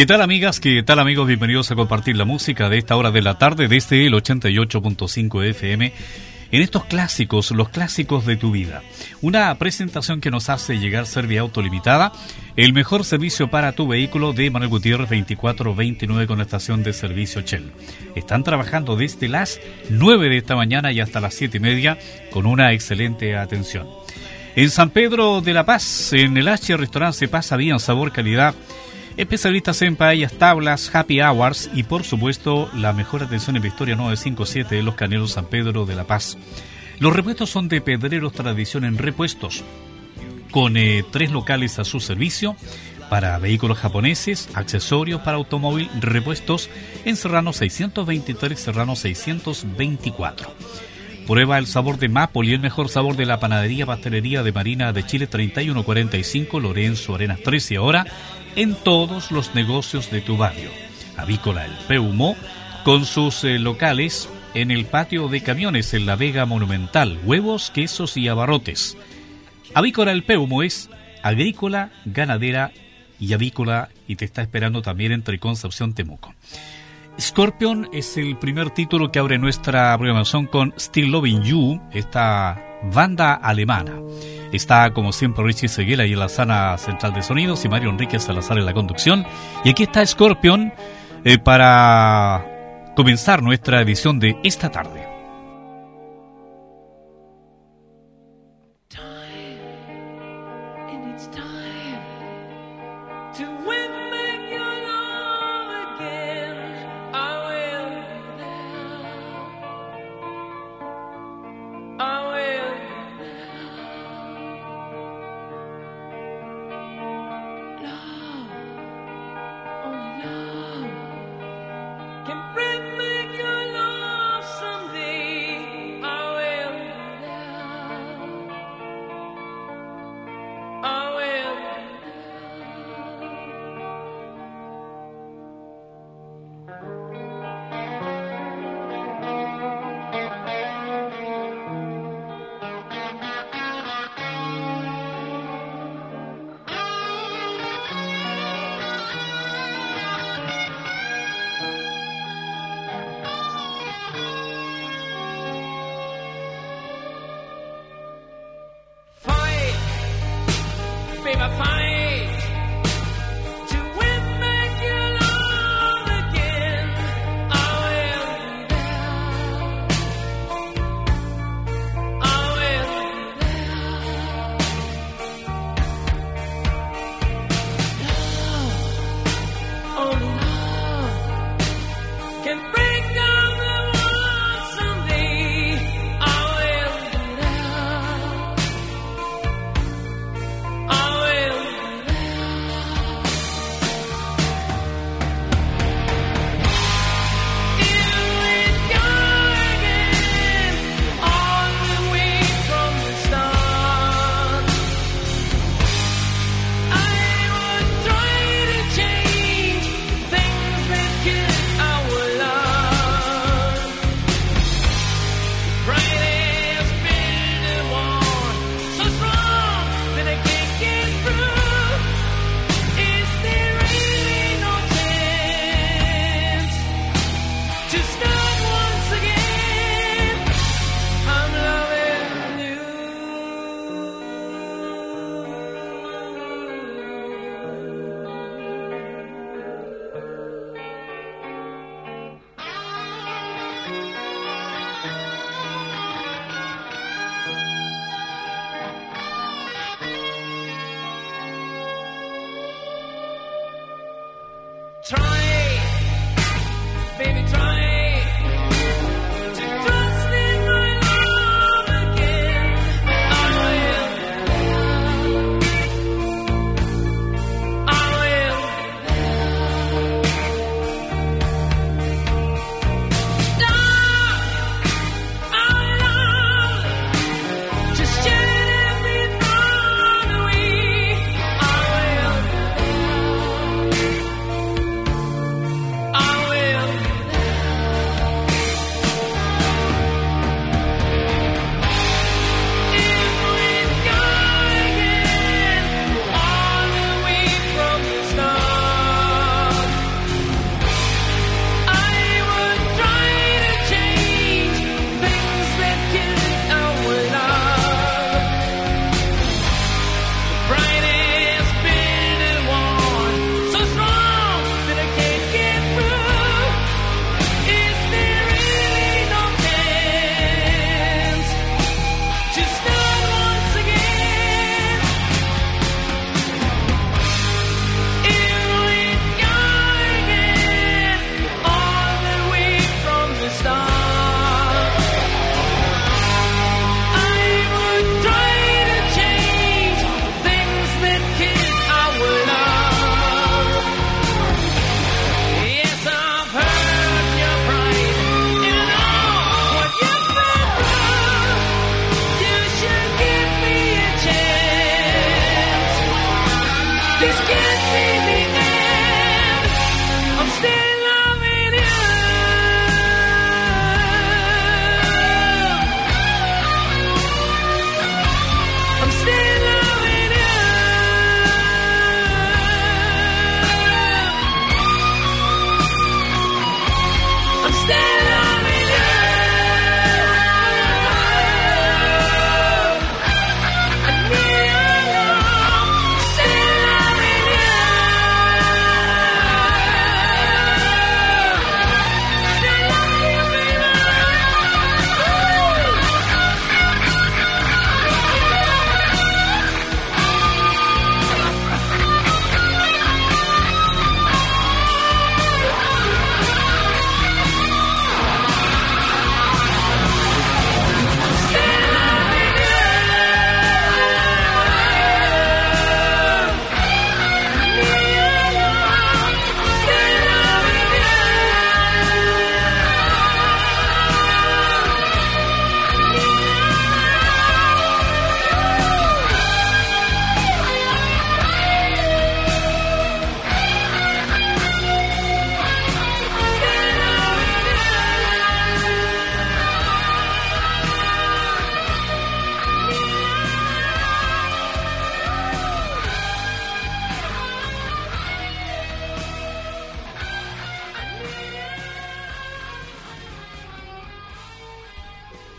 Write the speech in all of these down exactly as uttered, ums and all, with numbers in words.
¿Qué tal, amigas? ¿Qué tal, amigos? Bienvenidos a compartir la música de esta hora de la tarde desde el ochenta y ocho punto cinco F M en estos clásicos, los clásicos de tu vida. Una presentación que nos hace llegar Serviauto Limitada, el mejor servicio para tu vehículo, de Manuel Gutiérrez veinticuatro veintinueve con la estación de servicio Shell. Están trabajando desde las nueve de esta mañana y hasta las siete y media con una excelente atención. En San Pedro de la Paz, en el H Restaurante se pasa bien, sabor, calidad. Especialistas en paellas, tablas, happy hours y, por supuesto, la mejor atención en Victoria novecientos cincuenta y siete de Los Canelos, San Pedro de la Paz. Los repuestos son de Pedreros Tradición en Repuestos, con eh, tres locales a su servicio para vehículos japoneses, accesorios para automóvil, repuestos en Serrano seiscientos veintitrés, Serrano seiscientos veinticuatro. Prueba el sabor de Maple y el mejor sabor de la panadería pastelería de Marina de Chile, treinta y uno cuarenta y cinco, Lorenzo Arenas trece, ahora en todos los negocios de tu barrio. Avícola El Peumo, con sus eh, locales en el patio de camiones en la Vega Monumental, huevos, quesos y abarrotes. Avícola El Peumo es agrícola, ganadera y avícola, y te está esperando también entre Concepción, Temuco. Scorpion es el primer título que abre nuestra programación con Still Loving You, esta banda alemana. Está, como siempre, Richie Seguela y en la sala central de sonidos, y Mario Enrique Salazar en la conducción. Y aquí está Scorpion eh, para comenzar nuestra edición de esta tarde.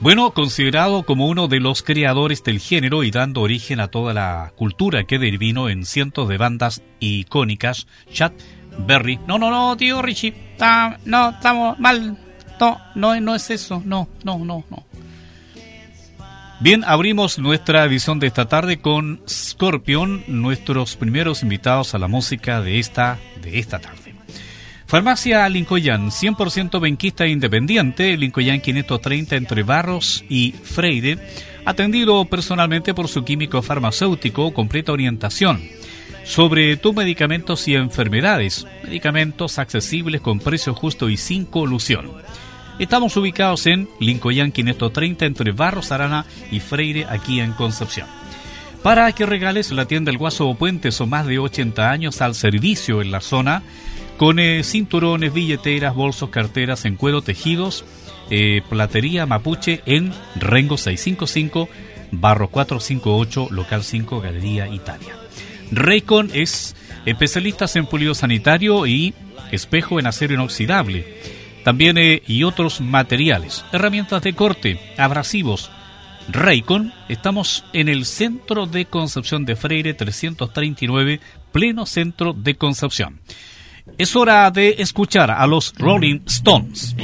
Bueno, considerado como uno de los creadores del género y dando origen a toda la cultura que derivó en cientos de bandas icónicas, Chuck Berry. No, no, no, tío Richie, ta, no, estamos mal. No, no, no es eso, no, no, no, no. Bien, abrimos nuestra edición de esta tarde con Scorpion, nuestros primeros invitados a la música de esta, de esta tarde. Farmacia Lincoln, cien por ciento benquista e independiente, Lincoln quinientos treinta entre Barros y Freire, atendido personalmente por su químico farmacéutico, completa orientación sobre tus medicamentos y enfermedades, medicamentos accesibles con precio justo y sin colusión. Estamos ubicados en Lincoln quinientos treinta entre Barros, Arana y Freire, aquí en Concepción. Para que regales la tienda El Guaso o Puentes, son más de ochenta años al servicio en la zona, con eh, cinturones, billeteras, bolsos, carteras en cuero, tejidos, eh, platería mapuche en Rengo seiscientos cincuenta y cinco, Barro cuatrocientos cincuenta y ocho, local cinco, Galería Italia. Raycon es especialistas en pulido sanitario y espejo en acero inoxidable, también eh, y otros materiales, herramientas de corte, abrasivos. Raycon, estamos en el centro de Concepción de Freire trescientos treinta y nueve, pleno centro de Concepción. Es hora de escuchar a los Rolling Stones.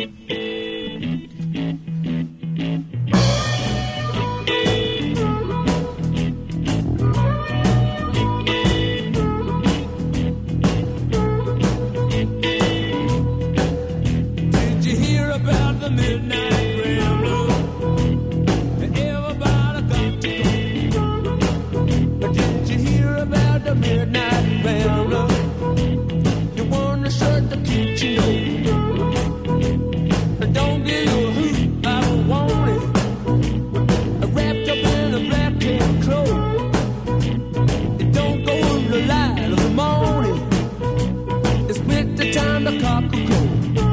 Did you hear about the midnight railroad? Everybody got to go. Did you hear about the midnight railroad? Shirt that keeps you know. Don't give you a hoot, I don't want it. Wrapped up in a black tan cloak. It don't go in the light of the morning. It's with the time the cock will crow.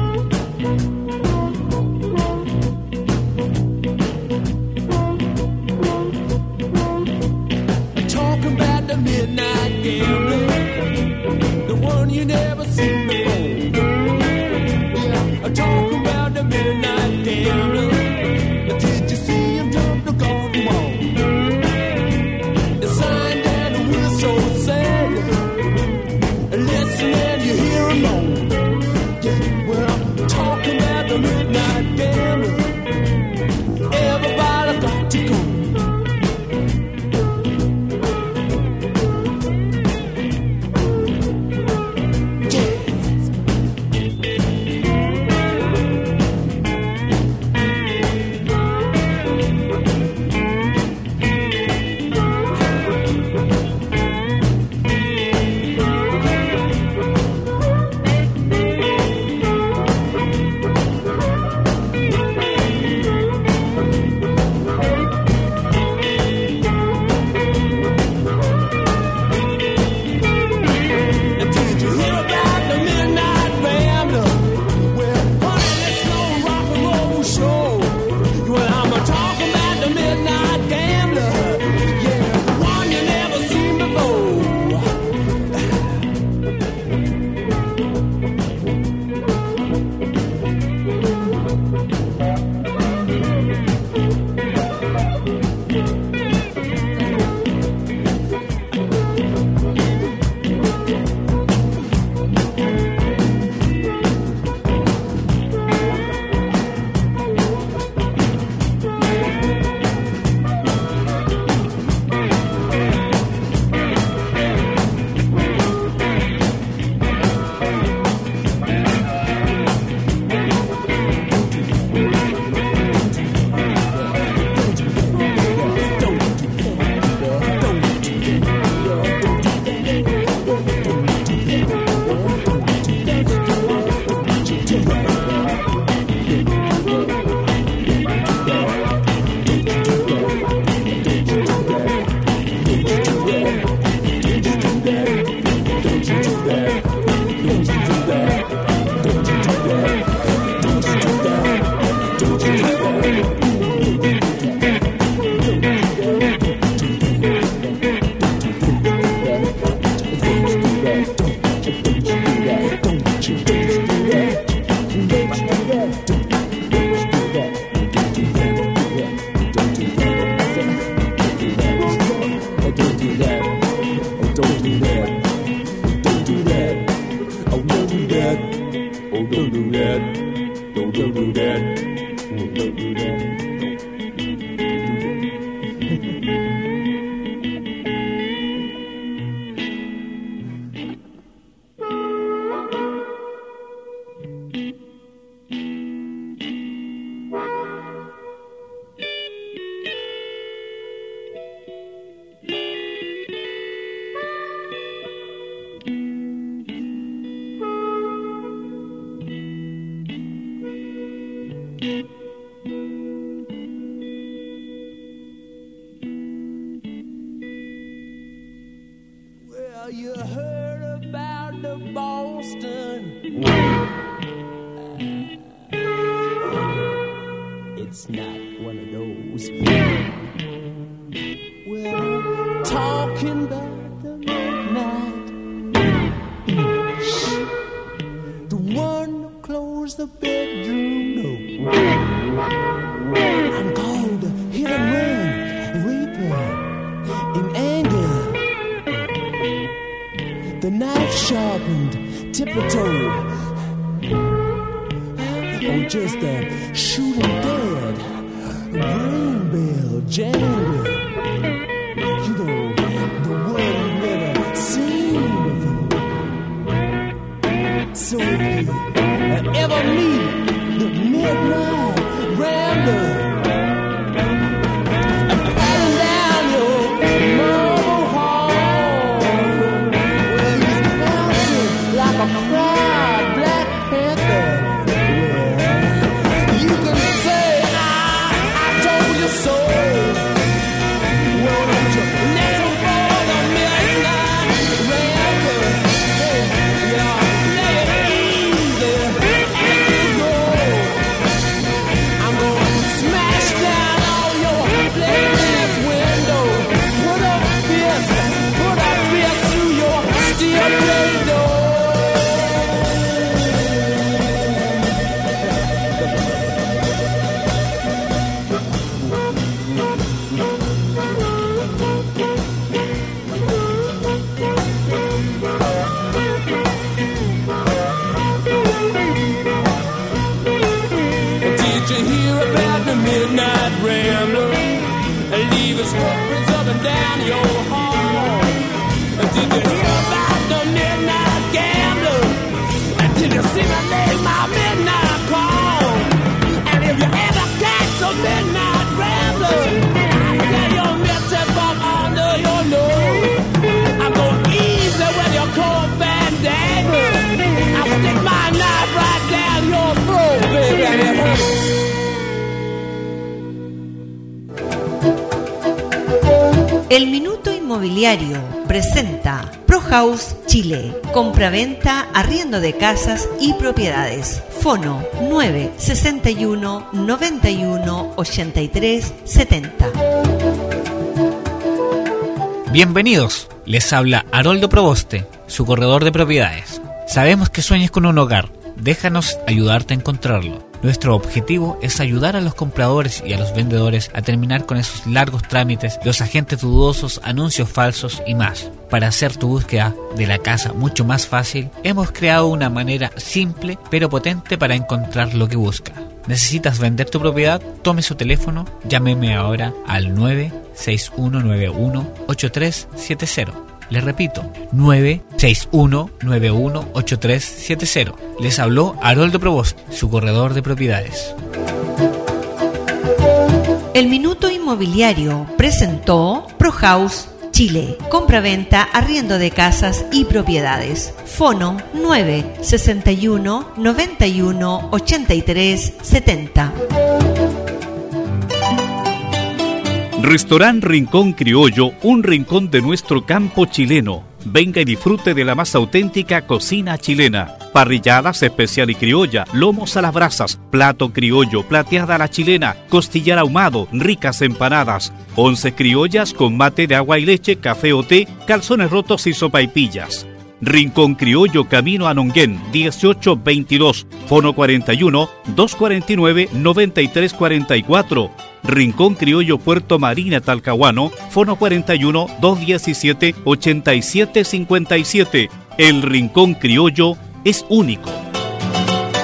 Talking about the midnight gambler, the one you never seen before. Talking about the midnight gambler, did you see him jump the garden wall? The sign down the whistle said, listen and you hear him moan. Yeah, well, I'm talking about the midnight gambler. Everybody got to go. Yeah. Oh, don't do that. Don't, don't do that. Oh, don't do that. El Minuto Inmobiliario presenta ProHouse Chile. Compra-venta, arriendo de casas y propiedades. Fono nueve sesenta y uno, noventa y uno, ochenta y tres, setenta. Bienvenidos, les habla Haroldo Proboste, su corredor de propiedades. Sabemos que sueñas con un hogar, déjanos ayudarte a encontrarlo. Nuestro objetivo es ayudar a los compradores y a los vendedores a terminar con esos largos trámites, los agentes dudosos, anuncios falsos y más. Para hacer tu búsqueda de la casa mucho más fácil, hemos creado una manera simple pero potente para encontrar lo que busca. ¿Necesitas vender tu propiedad? Tome su teléfono, llámeme ahora al nueve seis uno nueve uno ocho tres siete cero. Les repito, nueve seis uno nueve uno ocho tres siete cero. Les habló Haroldo Proboste, su corredor de propiedades. El Minuto Inmobiliario presentó ProHouse Chile. Compra-venta, arriendo de casas y propiedades. Fono nueve sesenta y uno, noventa y uno, ochenta y tres, setenta. Restaurant Rincón Criollo, un rincón de nuestro campo chileno. Venga y disfrute de la más auténtica cocina chilena. Parrilladas especial y criolla, lomos a las brasas, plato criollo, plateada a la chilena, costillar ahumado, ricas empanadas, once criollas con mate de agua y leche, café o té, calzones rotos y sopaipillas. Rincón Criollo, camino a Nonguén, dieciocho veintidós, fono cuarenta y uno, doscientos cuarenta y nueve, noventa y tres cuarenta y cuatro. Rincón Criollo, Puerto Marina, Talcahuano, fono cuarenta y uno, doscientos diecisiete, ochenta y siete cincuenta y siete. El Rincón Criollo es único.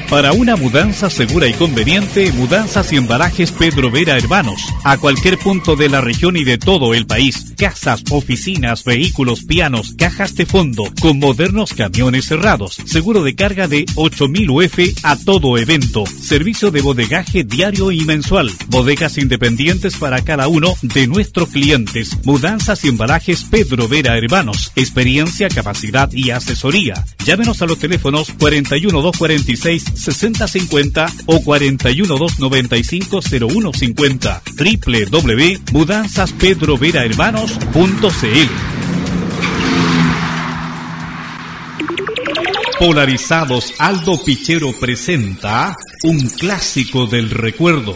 Para una mudanza segura y conveniente, Mudanzas y Embalajes Pedro Vera Hermanos. A cualquier punto de la región y de todo el país. Casas, oficinas, vehículos, pianos, cajas de fondo, con modernos camiones cerrados. Seguro de carga de ocho mil U F a todo evento. Servicio de bodegaje diario y mensual. Bodegas independientes para cada uno de nuestros clientes. Mudanzas y Embalajes Pedro Vera Hermanos. Experiencia, capacidad y asesoría. Llámenos a los teléfonos cuarenta y uno, doscientos cuarenta y seis, sesenta cincuenta o cuarenta y uno, doscientos noventa y cinco, cero uno cincuenta. doble u doble u doble u punto mudanzas pedro vera hermanos punto c l. Polarizados Aldo Pichero presenta un clásico del recuerdo.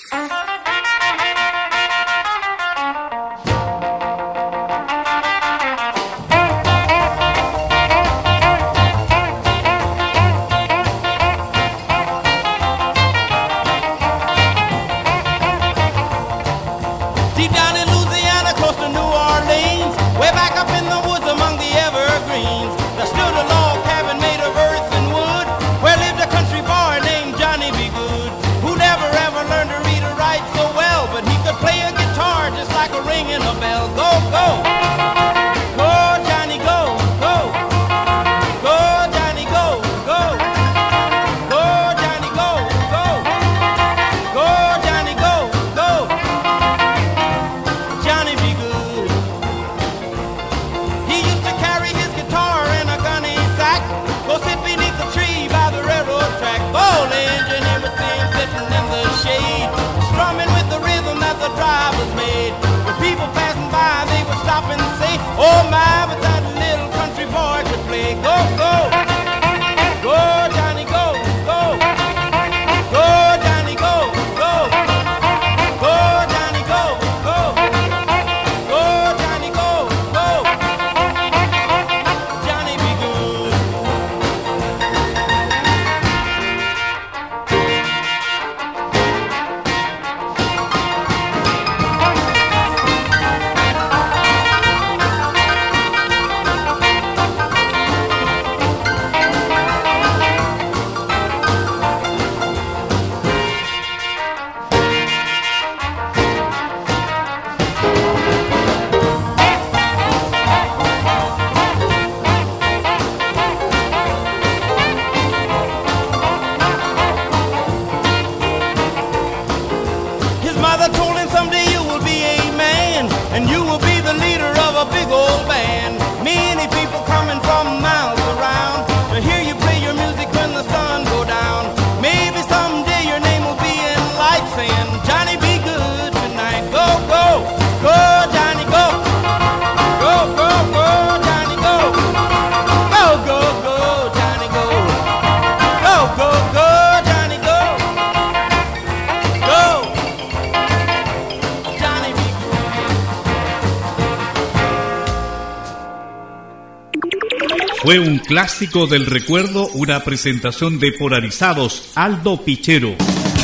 Fue un clásico del recuerdo, una presentación de Polarizados Aldo Pichero.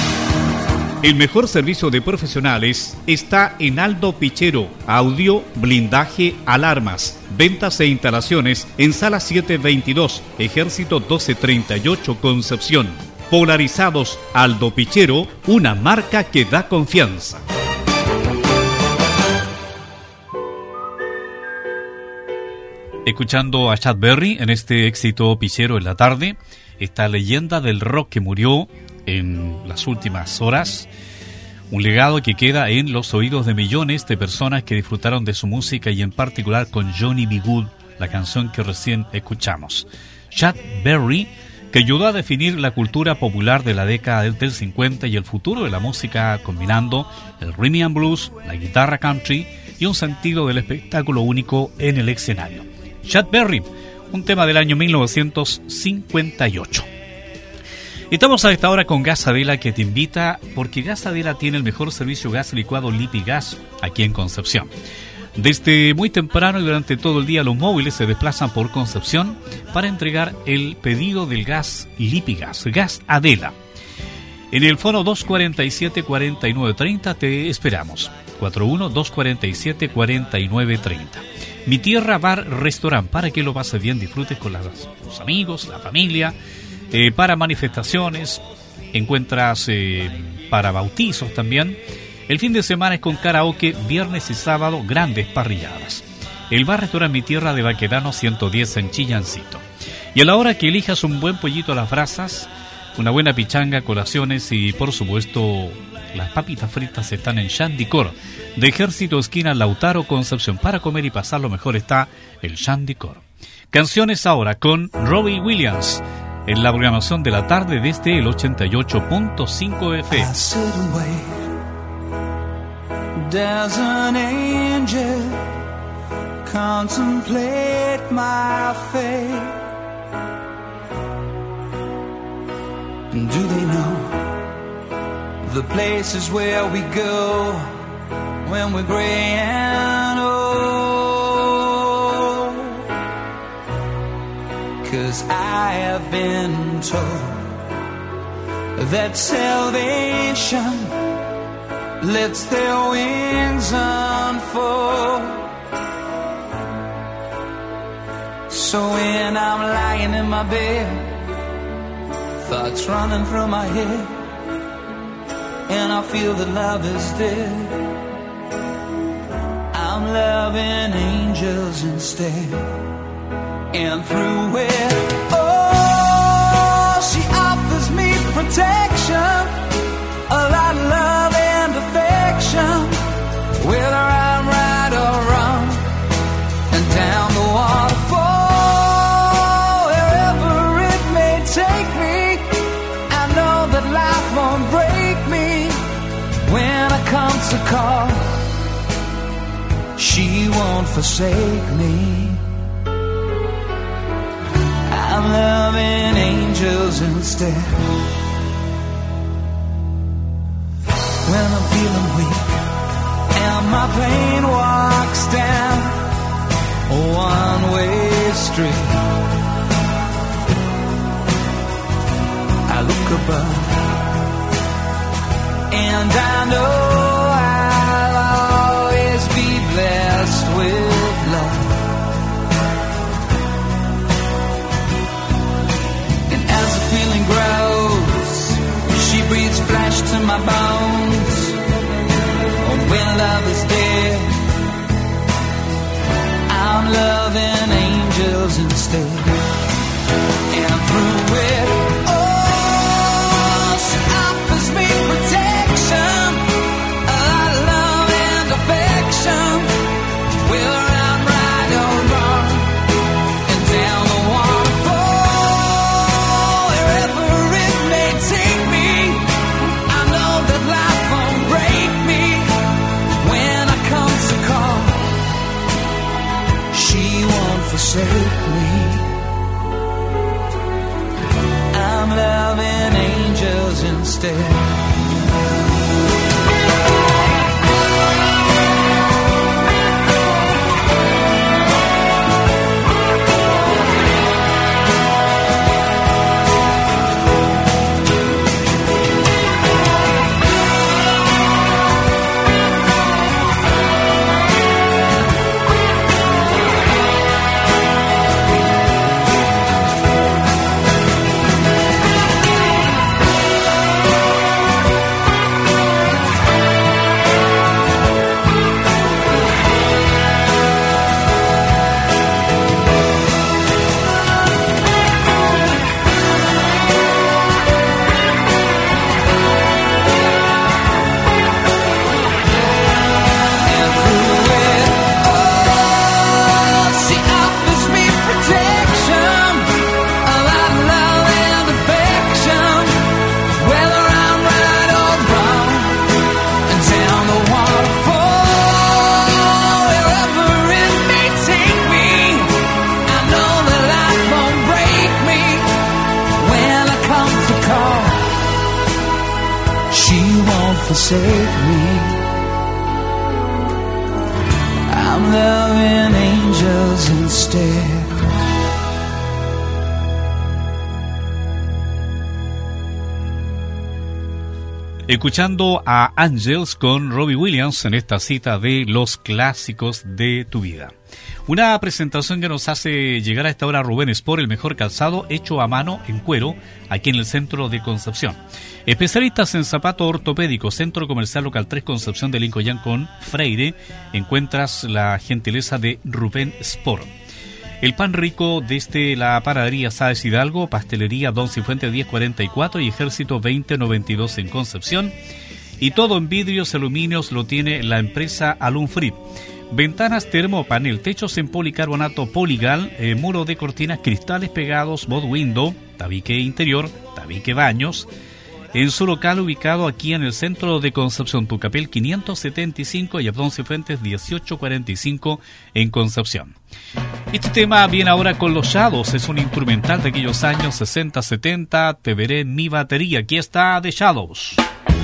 El mejor servicio de profesionales está en Aldo Pichero. Audio, blindaje, alarmas, ventas e instalaciones en Sala setecientos veintidós, Ejército doce treinta y ocho, Concepción. Polarizados Aldo Pichero, una marca que da confianza. Escuchando a Chad Berry en este éxito Pichero en la tarde, esta leyenda del rock que murió en las últimas horas, un legado que queda en los oídos de millones de personas que disfrutaron de su música y en particular con Johnny B. Good, la canción que recién escuchamos. Chad Berry, que ayudó a definir la cultura popular de la década del cincuenta y el futuro de la música, combinando el rhythm and blues, la guitarra country y un sentido del espectáculo único en el escenario. Chad Berry, un tema del año mil novecientos cincuenta y ocho. Estamos a esta hora con Gas Adela, que te invita porque Gas Adela tiene el mejor servicio gas licuado Lipigas aquí en Concepción. Desde muy temprano y durante todo el día los móviles se desplazan por Concepción para entregar el pedido del gas Lipigas, Gas Adela. En el fono dos cuarenta y siete, cuarenta y nueve treinta te esperamos. cuarenta y uno, doscientos cuarenta y siete, cuarenta y nueve treinta. Mi Tierra Bar Restaurant, para que lo pases bien, disfrutes con los amigos, la familia eh, para manifestaciones, encuentras eh, para bautizos también. El fin de semana es con karaoke, viernes y sábado grandes parrilladas. El bar restaurante Mi Tierra de Baquedano ciento diez en Chillancito. Y a la hora que elijas un buen pollito a las brasas, una buena pichanga, colaciones y por supuesto las papitas fritas están en Shandicor, de Ejército esquina Lautaro Concepción. Para comer y pasar lo mejor está el Shandicor. Canciones ahora con Robbie Williams en la programación de la tarde desde el ochenta y ocho punto cinco F M. There's an angel contemplate my fate. And do they know the places where we go when we're gray and old? 'Cause I have been told that salvation lets their wings unfold. So when I'm lying in my bed, thoughts running through my head, and I feel that love is dead, I'm loving angels instead. And through it, oh, she offers me protection, a lot of love and affection, whether I'm right or wrong, and down the waterfall, wherever it may take me, I know that life won't break me when I come to call. She won't forsake me. I'm loving angels instead. When I'm feeling weak and my pain walks down a one-way street, I look above and I know I'll always be blessed with love. And as the feeling grows, she breathes flesh to my bones. Oh, when love is dead, I'm loving angels instead. And through it, oh, she offers me protection, a lot of love and affection, whether I'm right or wrong, and down the waterfall, wherever it may take me, I know that life won't break me when I come to call. She won't forsake me. I'm loving angels instead. Forsake me. I'm loving angels instead. Escuchando a Angels con Robbie Williams en esta cita de los clásicos de tu vida. Una presentación que nos hace llegar a esta hora Rubén Sport, el mejor calzado hecho a mano en cuero, aquí en el centro de Concepción. Especialistas en zapatos ortopédicos, Centro Comercial Local tres, Concepción de Lincoyán con Freire, encuentras la gentileza de Rubén Sport. El pan rico desde la panadería Sáez Hidalgo, pastelería Don Cifuentes diez cuarenta y cuatro y Ejército veinte noventa y dos en Concepción. Y todo en vidrios, aluminios lo tiene la empresa Alumfrit. Ventanas termopanel, techos en policarbonato Poligal, eh, muro de cortinas, cristales pegados, mod window, tabique interior, tabique baños. En su local ubicado aquí en el centro de Concepción, Tucapel quinientos setenta y cinco y Abdón Cifuentes dieciocho cuarenta y cinco en Concepción. Este tema viene ahora con Los Shadows, es un instrumental de aquellos años sesenta setenta, Te veré en mi batería. Aquí está The Shadows.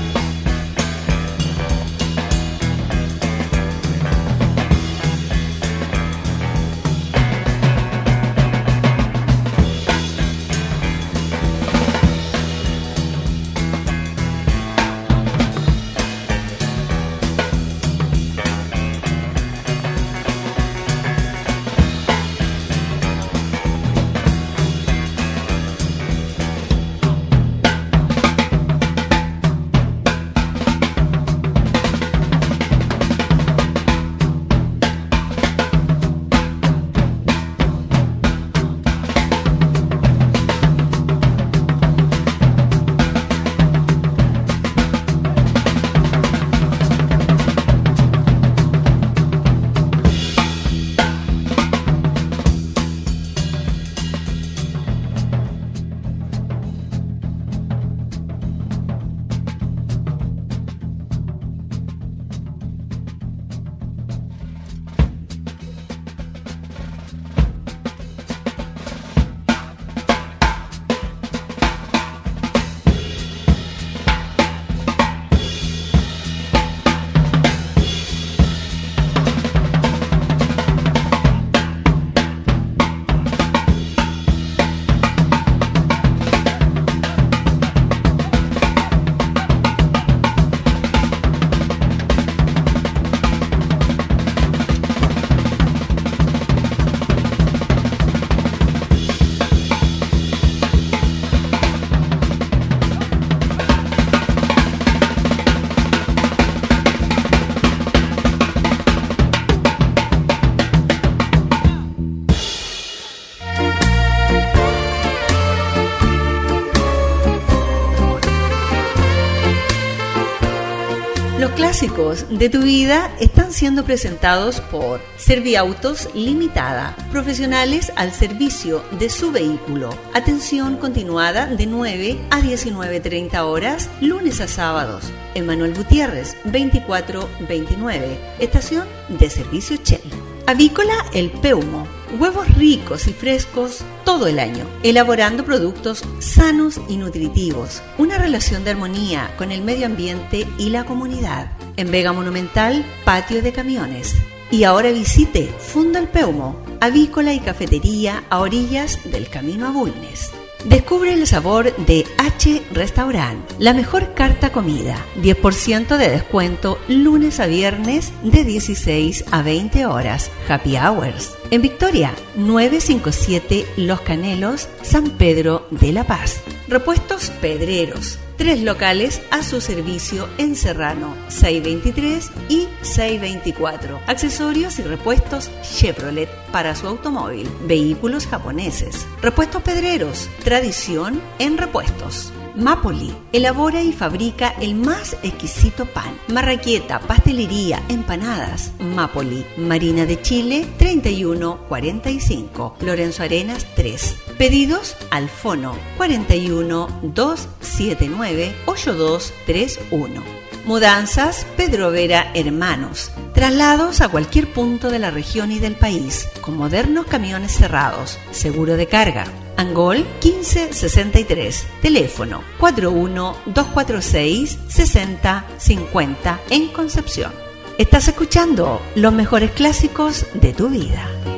Clásicos de tu vida están siendo presentados por Serviautos Limitada, profesionales al servicio de su vehículo. Atención continuada de nueve a diecinueve treinta horas, lunes a sábados. Emanuel Gutiérrez, veinticuatro veintinueve, estación de servicio Shell. Avícola El Peumo, huevos ricos y frescos todo el año, elaborando productos sanos y nutritivos, una relación de armonía con el medio ambiente y la comunidad. En Vega Monumental, patio de camiones. Y ahora visite Funda El Peumo, avícola y cafetería a orillas del camino a Bulnes. Descubre el sabor de H Restaurant, la mejor carta comida. diez por ciento de descuento lunes a viernes de dieciséis a veinte horas. Happy Hours. En Victoria, novecientos cincuenta y siete Los Canelos, San Pedro de la Paz. Repuestos Pedreros. Tres locales a su servicio en Serrano, seiscientos veintitrés y seiscientos veinticuatro. Accesorios y repuestos Chevrolet para su automóvil. Vehículos japoneses. Repuestos Pedreros. Tradición en repuestos. Mapoli elabora y fabrica el más exquisito pan. Marraqueta, pastelería, empanadas. Mapoli, Marina de Chile, treinta y uno cuarenta y cinco. Lorenzo Arenas tres. Pedidos al fono cuarenta y uno, doscientos setenta y nueve, ochenta y dos treinta y uno. Mudanzas Pedro Vera Hermanos. Traslados a cualquier punto de la región y del país, con modernos camiones cerrados, seguro de carga. Angol quince sesenta y tres, teléfono cuatro uno dos cuatro seis, seis cero cinco cero en Concepción. Estás escuchando los mejores clásicos de tu vida.